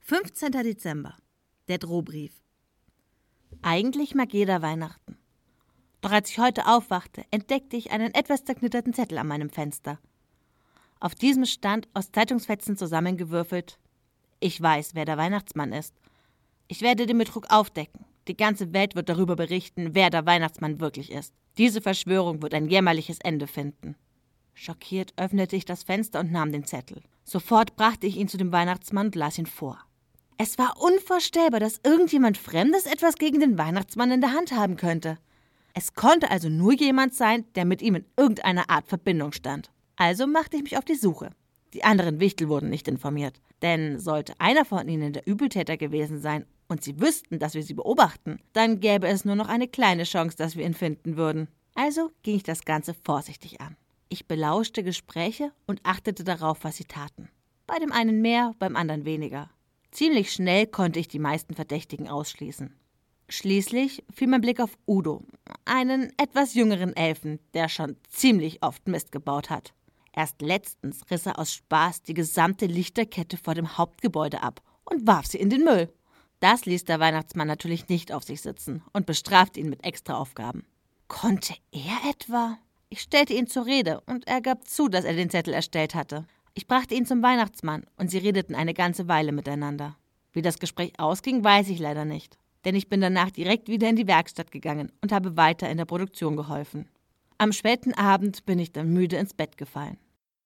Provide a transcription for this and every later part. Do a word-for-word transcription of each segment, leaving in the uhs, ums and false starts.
fünfzehnter Dezember. Der Drohbrief. Eigentlich mag jeder Weihnachten. Doch als ich heute aufwachte, entdeckte ich einen etwas zerknitterten Zettel an meinem Fenster. Auf diesem stand, aus Zeitungsfetzen zusammengewürfelt: Ich weiß, wer der Weihnachtsmann ist. Ich werde den Betrug aufdecken. Die ganze Welt wird darüber berichten, wer der Weihnachtsmann wirklich ist. Diese Verschwörung wird ein jämmerliches Ende finden. Schockiert öffnete ich das Fenster und nahm den Zettel. Sofort brachte ich ihn zu dem Weihnachtsmann und las ihn vor. Es war unvorstellbar, dass irgendjemand Fremdes etwas gegen den Weihnachtsmann in der Hand haben könnte. Es konnte also nur jemand sein, der mit ihm in irgendeiner Art Verbindung stand. Also machte ich mich auf die Suche. Die anderen Wichtel wurden nicht informiert. Denn sollte einer von ihnen der Übeltäter gewesen sein und sie wüssten, dass wir sie beobachten, dann gäbe es nur noch eine kleine Chance, dass wir ihn finden würden. Also ging ich das Ganze vorsichtig an. Ich belauschte Gespräche und achtete darauf, was sie taten. Bei dem einen mehr, beim anderen weniger. Ziemlich schnell konnte ich die meisten Verdächtigen ausschließen. Schließlich fiel mein Blick auf Udo, einen etwas jüngeren Elfen, der schon ziemlich oft Mist gebaut hat. Erst letztens riss er aus Spaß die gesamte Lichterkette vor dem Hauptgebäude ab und warf sie in den Müll. Das ließ der Weihnachtsmann natürlich nicht auf sich sitzen und bestrafte ihn mit Extraaufgaben. Konnte er etwa? Ich stellte ihn zur Rede und er gab zu, dass er den Zettel erstellt hatte. Ich brachte ihn zum Weihnachtsmann und sie redeten eine ganze Weile miteinander. Wie das Gespräch ausging, weiß ich leider nicht, denn ich bin danach direkt wieder in die Werkstatt gegangen und habe weiter in der Produktion geholfen. Am späten Abend bin ich dann müde ins Bett gefallen.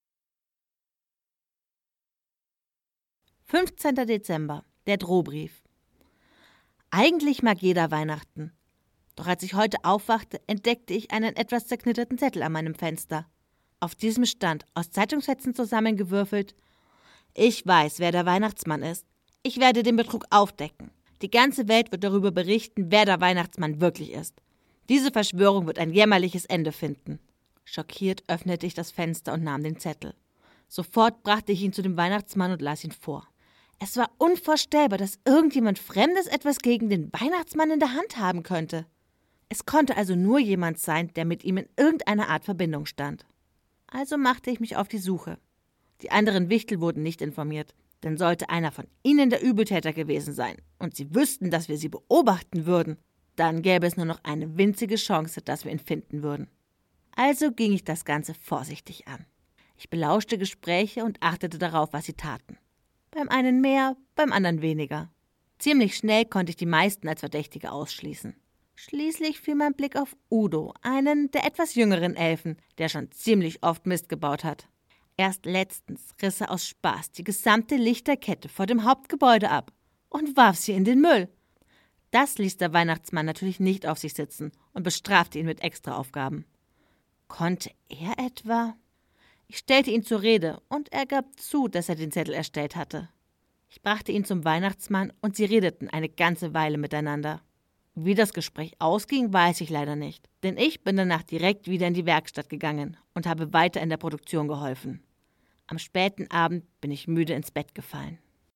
fünfzehnter Dezember. Der Drohbrief. Eigentlich mag jeder Weihnachten. Doch als ich heute aufwachte, entdeckte ich einen etwas zerknitterten Zettel an meinem Fenster. Auf diesem stand, aus Zeitungsfetzen zusammengewürfelt: Ich weiß, wer der Weihnachtsmann ist. Ich werde den Betrug aufdecken. Die ganze Welt wird darüber berichten, wer der Weihnachtsmann wirklich ist. Diese Verschwörung wird ein jämmerliches Ende finden. Schockiert öffnete ich das Fenster und nahm den Zettel. Sofort brachte ich ihn zu dem Weihnachtsmann und las ihn vor. Es war unvorstellbar, dass irgendjemand Fremdes etwas gegen den Weihnachtsmann in der Hand haben könnte. Es konnte also nur jemand sein, der mit ihm in irgendeiner Art Verbindung stand. Also machte ich mich auf die Suche. Die anderen Wichtel wurden nicht informiert, denn sollte einer von ihnen der Übeltäter gewesen sein und sie wüssten, dass wir sie beobachten würden, dann gäbe es nur noch eine winzige Chance, dass wir ihn finden würden. Also ging ich das Ganze vorsichtig an. Ich belauschte Gespräche und achtete darauf, was sie taten. Beim einen mehr, beim anderen weniger. Ziemlich schnell konnte ich die meisten als Verdächtige ausschließen. Schließlich fiel mein Blick auf Udo, einen der etwas jüngeren Elfen, der schon ziemlich oft Mist gebaut hat. Erst letztens riss er aus Spaß die gesamte Lichterkette vor dem Hauptgebäude ab und warf sie in den Müll. Das ließ der Weihnachtsmann natürlich nicht auf sich sitzen und bestrafte ihn mit Extraaufgaben. Konnte er etwa? Ich stellte ihn zur Rede und er gab zu, dass er den Zettel erstellt hatte. Ich brachte ihn zum Weihnachtsmann und sie redeten eine ganze Weile miteinander. Wie das Gespräch ausging, weiß ich leider nicht, denn ich bin danach direkt wieder in die Werkstatt gegangen und habe weiter in der Produktion geholfen. Am späten Abend bin ich müde ins Bett gefallen.